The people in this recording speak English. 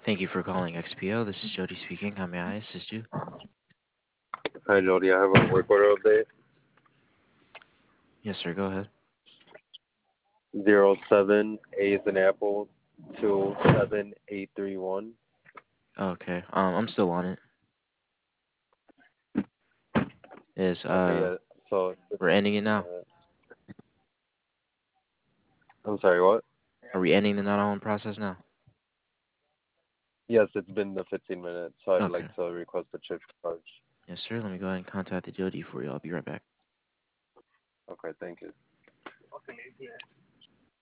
Thank you for calling XPO. This is Jody speaking. How may I assist you? Hi, Jody. I have a work order update. Yes, sir. Go ahead. 07 A is an apple 27831. Okay. I'm still on it. Is Okay, yeah. So, we're ending it now. I'm sorry, what? Are we ending the not on process now? Yes, it's been the 15 minutes, so I'd Okay. like to request a chip charge. Yes, sir. Let me go ahead and contact the Jody for you. I'll be right back. Okay, thank you.